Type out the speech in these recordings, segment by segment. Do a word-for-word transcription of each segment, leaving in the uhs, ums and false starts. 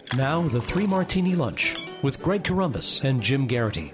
Now, the Three Martini Lunch with Greg Corombos and Jim Garrity.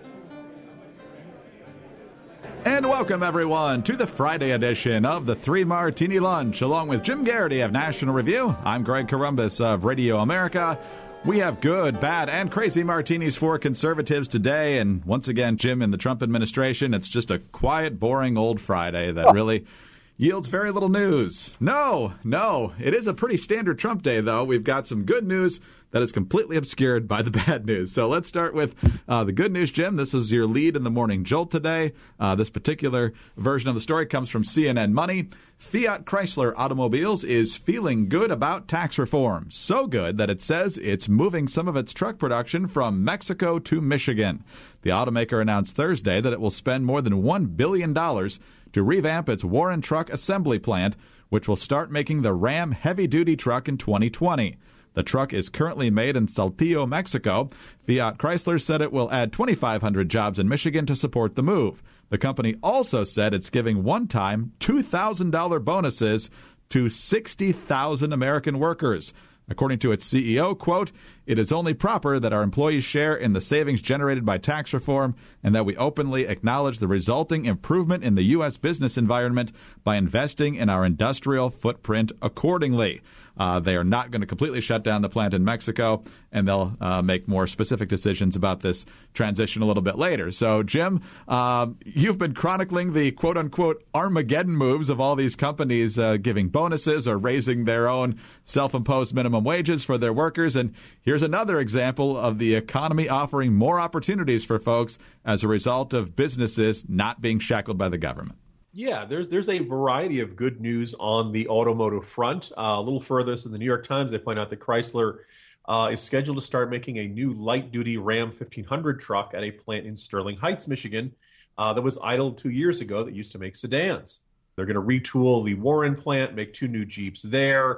And welcome, everyone, to the Friday edition of the Three Martini Lunch. Along with Jim Garrity of National Review, I'm Greg Corombos of Radio America. We have good, bad, and crazy martinis for conservatives today. And once again, Jim, in the Trump administration, it's just a quiet, boring old Friday that really yields very little news. No, no. It is a pretty standard Trump day, though. We've got some good news that is completely obscured by the bad news. So let's start with uh, the good news, Jim. This is your lead in the Morning Jolt today. Uh, this particular version of the story comes from C N N Money. Fiat Chrysler Automobiles is feeling good about tax reform. So good that it says it's moving some of its truck production from Mexico to Michigan. The automaker announced Thursday that it will spend more than one billion dollars to revamp its Warren Truck Assembly plant, which will start making the Ram heavy-duty truck in twenty twenty. The truck is currently made in Saltillo, Mexico. Fiat Chrysler said it will add twenty-five hundred jobs in Michigan to support the move. The company also said it's giving one-time two thousand dollars bonuses to sixty thousand American workers. According to its C E O, quote, "It is only proper that our employees share in the savings generated by tax reform and that we openly acknowledge the resulting improvement in the U S business environment by investing in our industrial footprint accordingly." Uh, they are not going to completely shut down the plant in Mexico, and they'll uh, make more specific decisions about this transition a little bit later. So, Jim, uh, you've been chronicling the quote-unquote Armageddon moves of all these companies uh, giving bonuses or raising their own self-imposed minimum wages for their workers. And here's another example of the economy offering more opportunities for folks as a result of businesses not being shackled by the government. Yeah, there's there's a variety of good news on the automotive front. Uh, a little further, so in the New York Times, they point out that Chrysler uh, is scheduled to start making a new light-duty Ram fifteen hundred truck at a plant in Sterling Heights, Michigan, uh, that was idled two years ago that used to make sedans. They're going to retool the Warren plant, make two new Jeeps there.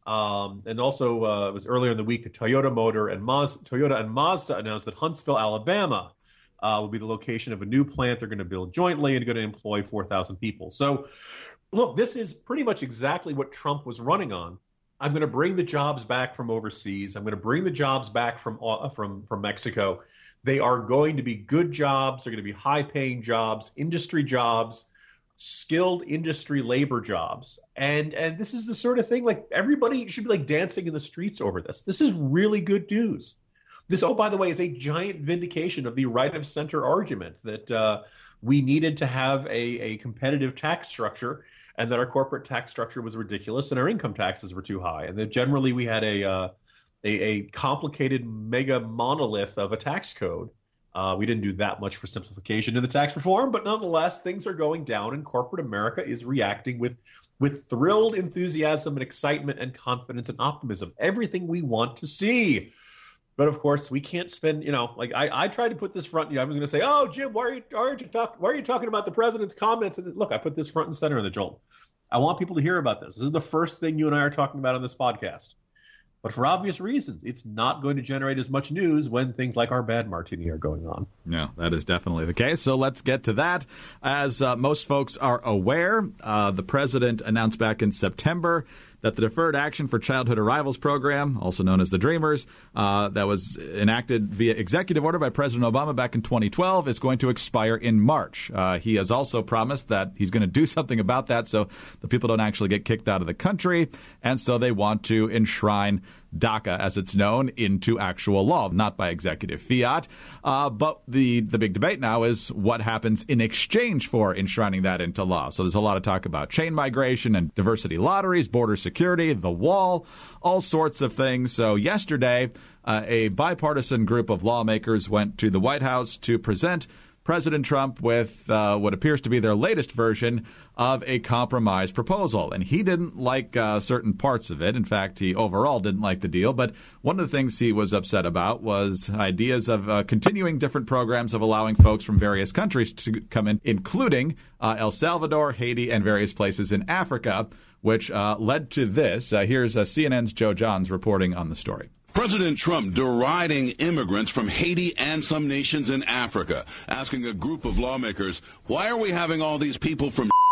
Um, and also, uh, it was earlier in the week that Toyota Motor and Maz- Toyota and Mazda announced that Huntsville, Alabama, Uh, will be the location of a new plant they're going to build jointly and going to employ four thousand people. So, look, this is pretty much exactly what Trump was running on. I'm going to bring the jobs back from overseas. I'm going to bring the jobs back from uh, from from Mexico. They are going to be good jobs. They're going to be high-paying jobs, industry jobs, skilled industry labor jobs. And and this is the sort of thing, like, everybody should be like dancing in the streets over this. This is really good news. This, oh, by the way, is a giant vindication of the right-of-center argument that uh, we needed to have a, a competitive tax structure and that our corporate tax structure was ridiculous and our income taxes were too high, and that generally we had a uh, a, a complicated mega monolith of a tax code. Uh, we didn't do that much for simplification in the tax reform, but nonetheless, things are going down, and corporate America is reacting with with thrilled enthusiasm and excitement and confidence and optimism. Everything we want to see. But of course, we can't spend, you know, like I, I tried to put this front. You know, I was going to say, oh, Jim, why are you, why aren't you talk, why are you talking about the president's comments? And look, I put this front and center in the Jolt. I want people to hear about this. This is the first thing you and I are talking about on this podcast. But for obvious reasons, it's not going to generate as much news when things like our bad martini are going on. No, that is definitely the case. So let's get to that. As uh, most folks are aware, uh, the president announced back in September that the Deferred Action for Childhood Arrivals program, also known as the Dreamers, uh, that was enacted via executive order by President Obama back in twenty twelve, is going to expire in March. Uh, he has also promised that he's going to do something about that so the people don't actually get kicked out of the country, and so they want to enshrine DACA, as it's known, into actual law, not by executive fiat. Uh, but the, the big debate now is what happens in exchange for enshrining that into law. So there's a lot of talk about chain migration and diversity lotteries, border security, the wall, all sorts of things. So yesterday, uh, a bipartisan group of lawmakers went to the White House to present President Trump with uh, what appears to be their latest version of a compromise proposal. And he didn't like uh, certain parts of it. In fact, he overall didn't like the deal. But one of the things he was upset about was ideas of uh, continuing different programs of allowing folks from various countries to come in, including uh, El Salvador, Haiti, and various places in Africa, which uh, led to this. Uh, here's uh, C N N's Joe Johns reporting on the story. President Trump deriding immigrants from Haiti and some nations in Africa, asking a group of lawmakers, why are we having all these people from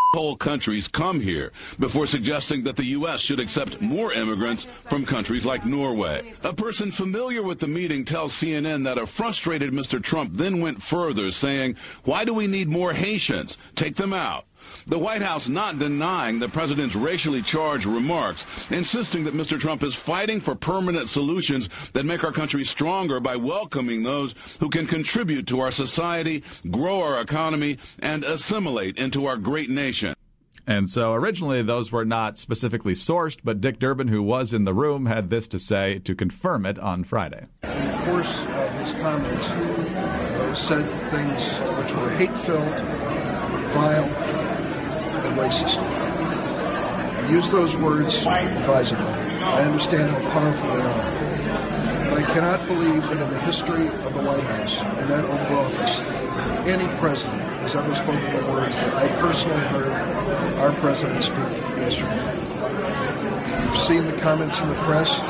whole countries come here before suggesting that the U S should accept more immigrants from countries like Norway. A person familiar with the meeting tells C N N that a frustrated Mister Trump then went further, saying, "Why do we need more Haitians? Take them out." The White House not denying the president's racially charged remarks, insisting that Mister Trump is fighting for permanent solutions that make our country stronger by welcoming those who can contribute to our society, grow our economy, and assimilate into our great nation. And so originally those were not specifically sourced, but Dick Durbin, who was in the room, had this to say to confirm it on Friday. In the course of his comments, uh, said things which were hate-filled, vile, and racist. I use those words advisedly. I understand how powerful they are. But I cannot believe that in the history of the White House and that Oval Office, any president has ever spoken the words that I personally heard our president speak yesterday. You've seen the comments in the press.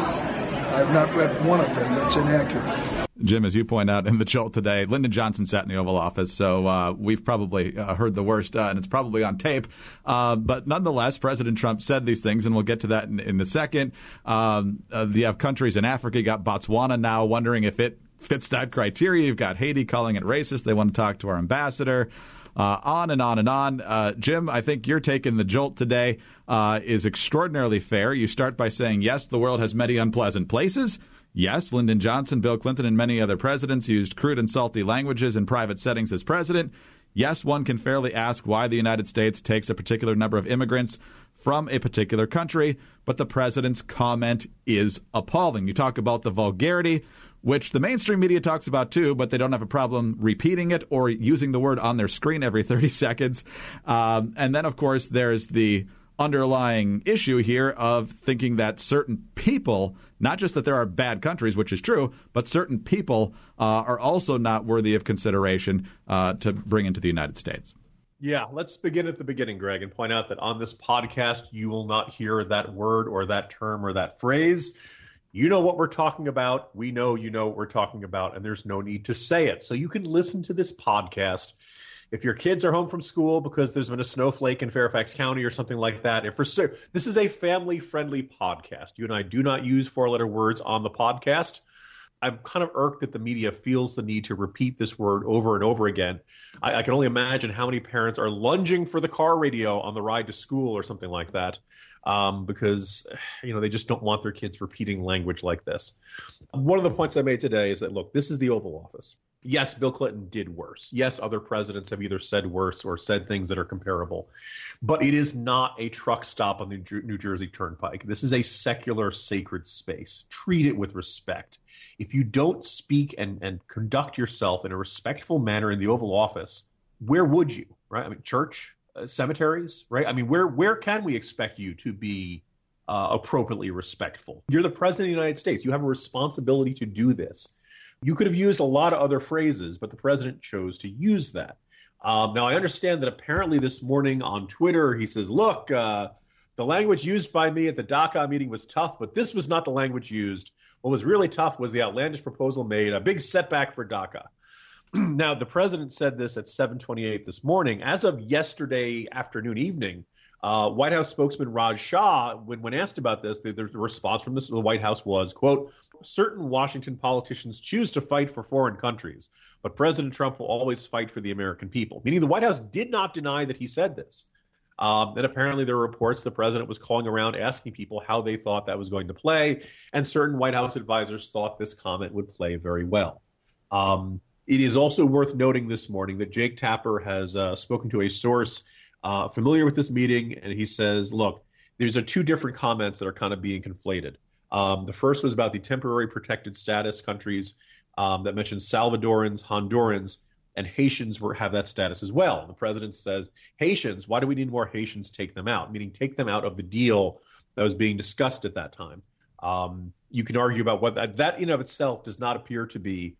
I have not read one of them that's inaccurate. Jim, as you point out in the Jolt today, Lyndon Johnson sat in the Oval Office, so uh, we've probably uh, heard the worst, uh, and it's probably on tape. Uh, but nonetheless, President Trump said these things, and we'll get to that in, in a second. Um, uh, you have countries in Africa. You got Botswana now wondering if it fits that criteria. You've got Haiti calling it racist. They want to talk to our ambassador. Uh, on and on and on. Uh, Jim, I think your take in the Jolt today uh, is extraordinarily fair. You start by saying, yes, the world has many unpleasant places. Yes, Lyndon Johnson, Bill Clinton, and many other presidents used crude and salty languages in private settings as president. Yes, one can fairly ask why the United States takes a particular number of immigrants from a particular country, but the president's comment is appalling. You talk about the vulgarity, which the mainstream media talks about too, but they don't have a problem repeating it or using the word on their screen every thirty seconds. Um, and then, of course, there's the underlying issue here of thinking that certain people, not just that there are bad countries, which is true, but certain people uh, are also not worthy of consideration uh, to bring into the United States. Yeah, let's begin at the beginning, Greg, and point out that on this podcast, you will not hear that word or that term or that phrase. You know what we're talking about. We know you know what we're talking about, and there's no need to say it. So you can listen to this podcast if your kids are home from school because there's been a snowflake in Fairfax County or something like that. If for this is a family-friendly podcast. You and I do not use four-letter words on the podcast. I'm kind of irked that the media feels the need to repeat this word over and over again. I, I can only imagine how many parents are lunging for the car radio on the ride to school or something like that um, because, you know, they just don't want their kids repeating language like this. One of the points I made today is that, look, this is the Oval Office. Yes, Bill Clinton did worse. Yes, other presidents have either said worse or said things that are comparable. But it is not a truck stop on the New Jersey Turnpike. This is a secular, sacred space. Treat it with respect. If you don't speak and, and conduct yourself in a respectful manner in the Oval Office, where would you, right? I mean, church, uh, cemeteries, right? I mean, where where can we expect you to be uh, appropriately respectful? You're the president of the United States. You have a responsibility to do this. You could have used a lot of other phrases, but the president chose to use that. Um, now, I understand that apparently this morning on Twitter, he says, look, uh, the language used by me at the DACA meeting was tough, but this was not the language used. What was really tough was the outlandish proposal made, a big setback for DACA. Now, the president said this at seven twenty-eight this morning. As of yesterday afternoon, evening, Uh, White House spokesman Raj Shah, when, when asked about this, the, the response from this, the White House was, quote, certain Washington politicians choose to fight for foreign countries, but President Trump will always fight for the American people, meaning the White House did not deny that he said this. Um, and apparently there were reports the president was calling around asking people how they thought that was going to play, and certain White House advisors thought this comment would play very well. Um, it is also worth noting this morning that Jake Tapper has uh, spoken to a source Uh, familiar with this meeting, and he says, look, there's a two different comments that are kind of being conflated. Um, the first was about the temporary protected status countries um, that mentioned Salvadorans, Hondurans, and Haitians were have that status as well. And the president says, Haitians, why do we need more Haitians? Take them out, meaning take them out of the deal that was being discussed at that time. Um, you can argue about what that, that in of itself does not appear to be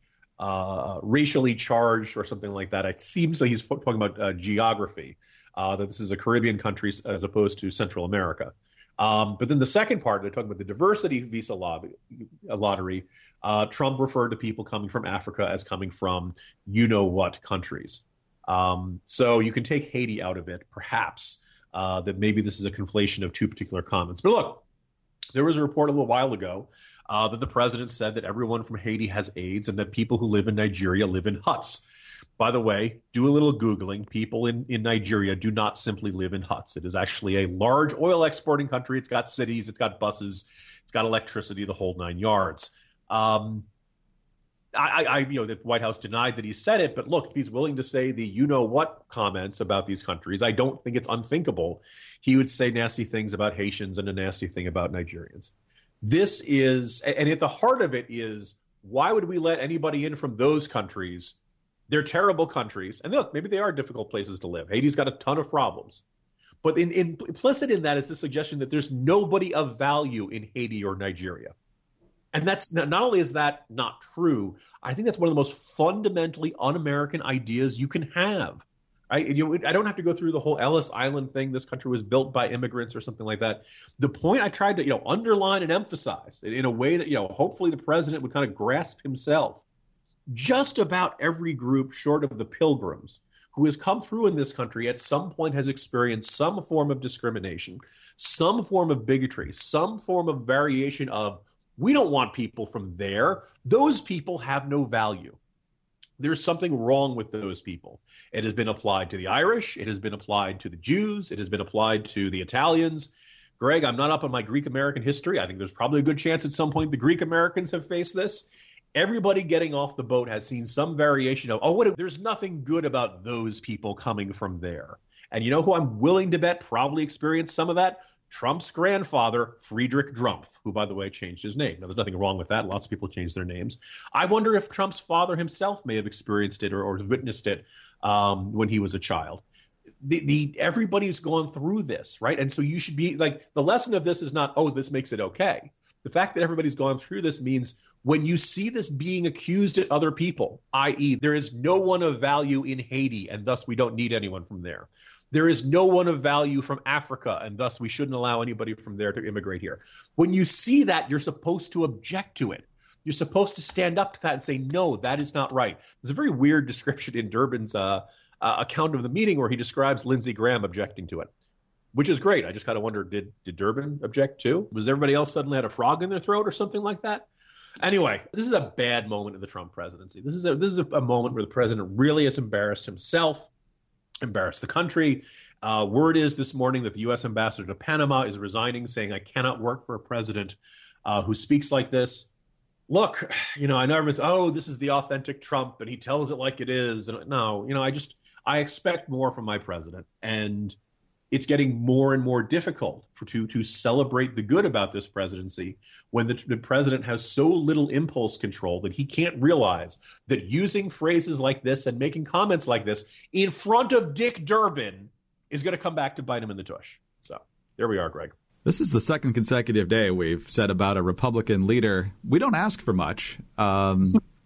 uh, racially charged or something like that. It seems like he's talking about uh, geography. Uh, that this is a Caribbean country as opposed to Central America. Um, but then the second part, they're talking about the diversity visa lobby, lottery. Uh, Trump referred to people coming from Africa as coming from you-know-what countries. Um, so you can take Haiti out of it, perhaps. uh, that maybe this is a conflation of two particular comments. But look, there was a report a little while ago uh, that the president said that everyone from Haiti has AIDS and that people who live in Nigeria live in huts. By the way, do a little Googling. People in, in Nigeria do not simply live in huts. It is actually a large oil exporting country. It's got cities, it's got buses, it's got electricity, the whole nine yards. Um, I, I, you know, the White House denied that he said it, but look, if he's willing to say the you-know-what comments about these countries, I don't think it's unthinkable he would say nasty things about Haitians and a nasty thing about Nigerians. This is, and at the heart of it is, why would we let anybody in from those countries? They're terrible countries. And look, maybe they are difficult places to live. Haiti's got a ton of problems. But in, in, implicit in that is the suggestion that there's nobody of value in Haiti or Nigeria. And that's not only is that not true, I think that's one of the most fundamentally un-American ideas you can have. I, you know, I don't have to go through the whole Ellis Island thing. This country was built by immigrants or something like that. The point I tried to, you know, underline and emphasize in a way that, you know, hopefully the president would kind of grasp himself. Just about every group short of the Pilgrims who has come through in this country at some point has experienced some form of discrimination, some form of bigotry, some form of variation of, we don't want people from there. Those people have no value. There's something wrong with those people. It has been applied to the Irish. It has been applied to the Jews. It has been applied to the Italians. Greg, I'm not up on my Greek American history. I think there's probably a good chance at some point the Greek Americans have faced this. Everybody getting off the boat has seen some variation of, oh, what, there's nothing good about those people coming from there. And you know who I'm willing to bet probably experienced some of that? Trump's grandfather, Friedrich Drumpf, who, by the way, changed his name. Now, there's nothing wrong with that. Lots of people change their names. I wonder if Trump's father himself may have experienced it or, or witnessed it um, when he was a child. The, the everybody's gone through this, right? And so you should be like, the lesson of this is not, oh, this makes it okay. The fact that everybody's gone through this means when you see this being accused at other people, that is, there is no one of value in Haiti, and thus we don't need anyone from there. There is no one of value from Africa, and thus we shouldn't allow anybody from there to immigrate here. When you see that, you're supposed to object to it. You're supposed to stand up to that and say, no, that is not right. There's a very weird description in Durbin's uh, uh, account of the meeting where he describes Lindsey Graham objecting to it, which is great. I just kind of wonder, did, did Durbin object too? Was everybody else suddenly had a frog in their throat or something like that? Anyway, this is a bad moment in the Trump presidency. This is a, this is a, a moment where the president really has embarrassed himself, embarrassed the country. Uh, word is this morning that the U S ambassador to Panama is resigning, saying, I cannot work for a president uh, who speaks like this. Look, you know, I know everyone's, oh, this is the authentic Trump and he tells it like it is. And no, you know, I just I expect more from my president. And it's getting more and more difficult for to to celebrate the good about this presidency when the, the president has so little impulse control that he can't realize that using phrases like this and making comments like this in front of Dick Durbin is going to come back to bite him in the tush. So there we are, Greg. This is the second consecutive day we've said about a Republican leader, we don't ask for much. Um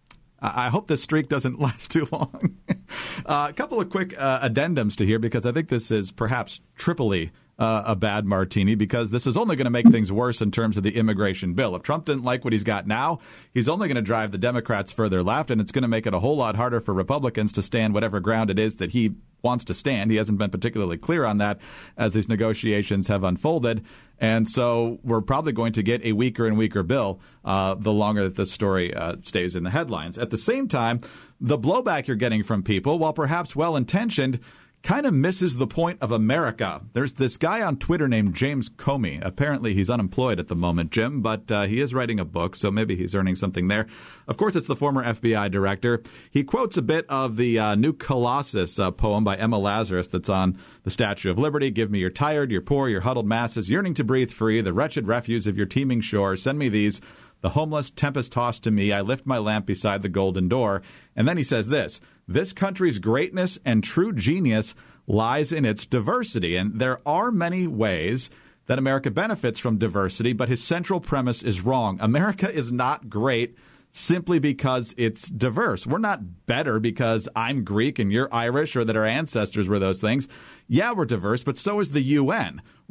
I hope this streak doesn't last too long. uh, a couple of quick uh, addendums to here, because I think this is perhaps triply uh, a bad martini, because this is only going to make things worse in terms of the immigration bill. If Trump didn't like what he's got now, he's only going to drive the Democrats further left, and it's going to make it a whole lot harder for Republicans to stand whatever ground it is that he wants to stand. He hasn't been particularly clear on that as these negotiations have unfolded. And so we're probably going to get a weaker and weaker bill uh, the longer that this story uh, stays in the headlines. At the same time, the blowback you're getting from people, while perhaps well-intentioned, kind of misses the point of America. There's this guy on Twitter named James Comey. Apparently he's unemployed at the moment, Jim, but uh, he is writing a book, so maybe he's earning something there. Of course, it's the former F B I director. He quotes a bit of the uh, new Colossus uh, poem by Emma Lazarus that's on the Statue of Liberty. Give me your tired, your poor, your huddled masses, yearning to breathe free, the wretched refuse of your teeming shore. Send me these. The homeless, tempest-tossed to me, I lift my lamp beside the golden door. And then he says this, this country's greatness and true genius lies in its diversity. And there are many ways that America benefits from diversity, but his central premise is wrong. America is not great simply because it's diverse. We're not better because I'm Greek and you're Irish or that our ancestors were those things. Yeah, we're diverse, but so is the U N.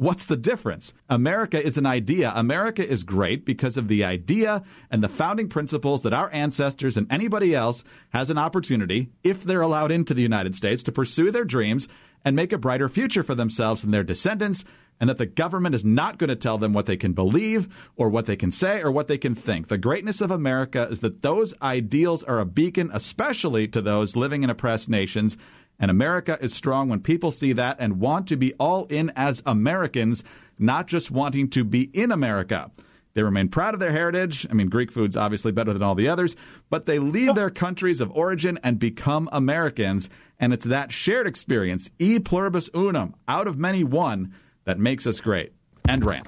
What's the difference? America is an idea. America is great because of the idea and the founding principles that our ancestors and anybody else has an opportunity, if they're allowed into the United States, to pursue their dreams and make a brighter future for themselves and their descendants, and that the government is not going to tell them what they can believe or what they can say or what they can think. The greatness of America is that those ideals are a beacon, especially to those living in oppressed nations. And America is strong when people see that and want to be all in as Americans, not just wanting to be in America. They remain proud of their heritage. I mean, Greek food's obviously better than all the others, but they leave their countries of origin and become Americans. And it's that shared experience, e pluribus unum, out of many one, that makes us great. End rant.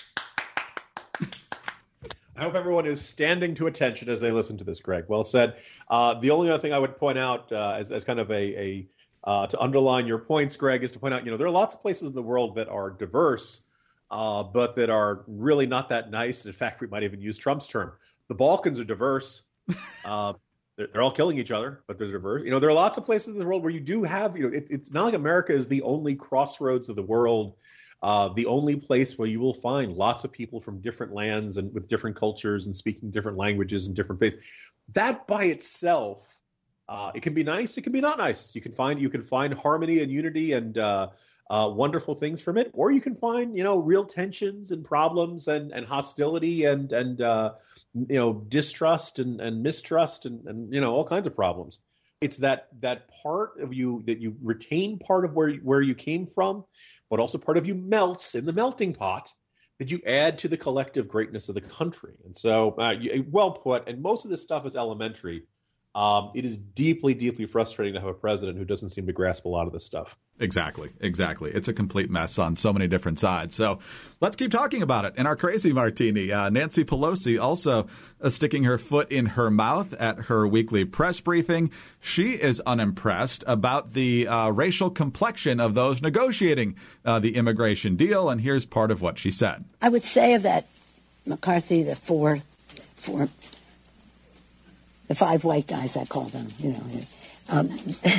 I hope everyone is standing to attention as they listen to this, Greg. Well said. Uh, the only other thing I would point out uh, as, as kind of a, a uh, to underline your points, Greg, is to point out, you know, there are lots of places in the world that are diverse, uh, but that are really not that nice. In fact, we might even use Trump's term. The Balkans are diverse. Uh, they're, they're all killing each other, but they're diverse. You know, there are lots of places in the world where you do have, you know, it, it's not like America is the only crossroads of the world. Uh, the only place where you will find lots of people from different lands and with different cultures and speaking different languages and different faiths. That by itself, uh, it can be nice. It can be not nice. You can find you can find harmony and unity and uh, uh, wonderful things from it, or you can find, you know, real tensions and problems and, and hostility and and uh, you know, distrust and, and mistrust and, and you know, all kinds of problems. It's that that part of you that you retain part of where where you came from, but also part of you melts in the melting pot that you add to the collective greatness of the country. And so, uh, you, well put. And most of this stuff is elementary. Um, it is deeply, deeply frustrating to have a president who doesn't seem to grasp a lot of this stuff. Exactly. Exactly. It's a complete mess on so many different sides. So let's keep talking about it. In our Crazy Martini, uh, Nancy Pelosi also uh, sticking her foot in her mouth at her weekly press briefing. She is unimpressed about the uh, racial complexion of those negotiating uh, the immigration deal. And here's part of what she said. I would say of that McCarthy, the four, four, the five white guys, I call them, you know. Um,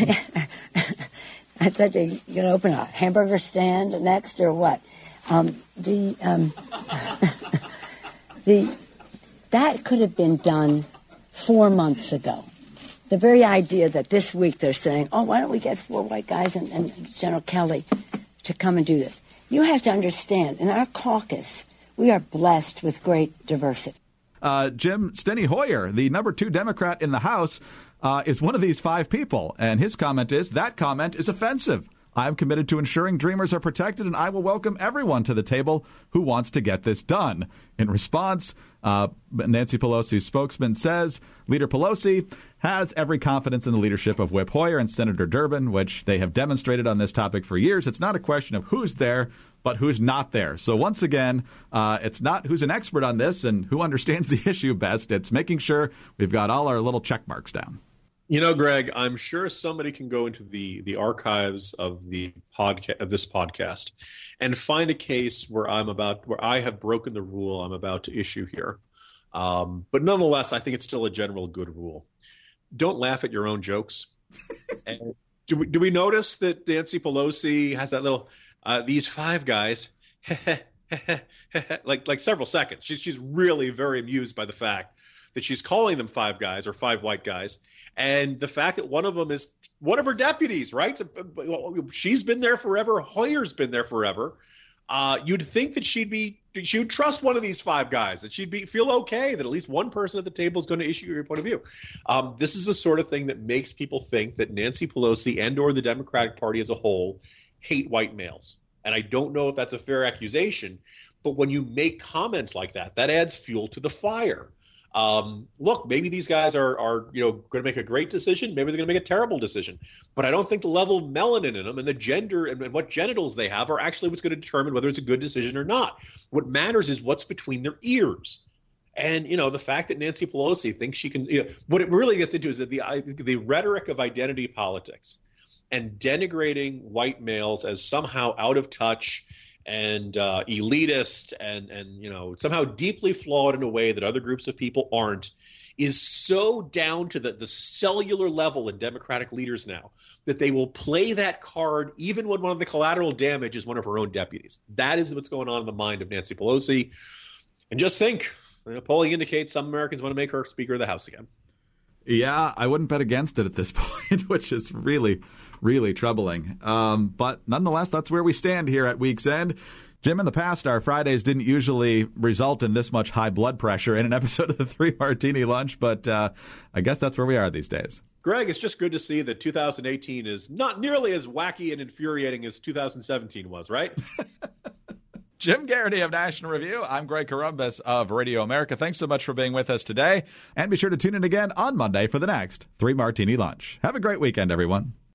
I thought they you gonna open a hamburger stand next or what? Um, the um, the that could have been done four months ago. The very idea that this week they're saying, "Oh, why don't we get four white guys and, and General Kelly to come and do this?" You have to understand, in our caucus, we are blessed with great diversity. Uh, Jim Steny Hoyer, the number two Democrat in the House, uh, is one of these five people. And his comment is, that comment is offensive. I'm committed to ensuring Dreamers are protected, and I will welcome everyone to the table who wants to get this done. In response, uh, Nancy Pelosi's spokesman says Leader Pelosi has every confidence in the leadership of Whip Hoyer and Senator Durbin, which they have demonstrated on this topic for years. It's not a question of who's there, but who's not there. So once again, uh, it's not who's an expert on this and who understands the issue best. It's making sure we've got all our little check marks down. You know, Greg, I'm sure somebody can go into the the archives of the podcast of this podcast and find a case where I'm about where I have broken the rule I'm about to issue here. Um, but nonetheless, I think it's still a general good rule. Don't laugh at your own jokes. And do we do we notice that Nancy Pelosi has that little uh, these five guys like like several seconds. She's she's really very amused by the fact that she's calling them five guys or five white guys. And the fact that one of them is one of her deputies, right? She's been there forever. Hoyer's been there forever. Uh, you'd think that she'd be she would trust one of these five guys, that she'd be feel okay that at least one person at the table is going to issue your point of view. Um, this is the sort of thing that makes people think that Nancy Pelosi and or the Democratic Party as a whole hate white males. And I don't know if that's a fair accusation, but when you make comments like that, that adds fuel to the fire. Um, look, maybe these guys are, are you know, going to make a great decision. Maybe they're going to make a terrible decision. But I don't think the level of melanin in them and the gender and, and what genitals they have are actually what's going to determine whether it's a good decision or not. What matters is what's between their ears. And, you know, the fact that Nancy Pelosi thinks she can, you know, what it really gets into is that the the rhetoric of identity politics and denigrating white males as somehow out of touch and uh, elitist and, and, you know, somehow deeply flawed in a way that other groups of people aren't, is so down to the, the cellular level in Democratic leaders now that they will play that card even when one of the collateral damage is one of her own deputies. That is what's going on in the mind of Nancy Pelosi. And just think, you know, polling indicates some Americans want to make her Speaker of the House again. Yeah, I wouldn't bet against it at this point, which is really, really troubling. Um, but nonetheless, that's where we stand here at Week's End. Jim, in the past, our Fridays didn't usually result in this much high blood pressure in an episode of the Three Martini Lunch, but uh, I guess that's where we are these days. Greg, it's just good to see that two thousand eighteen is not nearly as wacky and infuriating as two thousand seventeen was, right? Jim Garrity of National Review. I'm Greg Corombos of Radio America. Thanks so much for being with us today. And be sure to tune in again on Monday for the next Three Martini Lunch. Have a great weekend, everyone.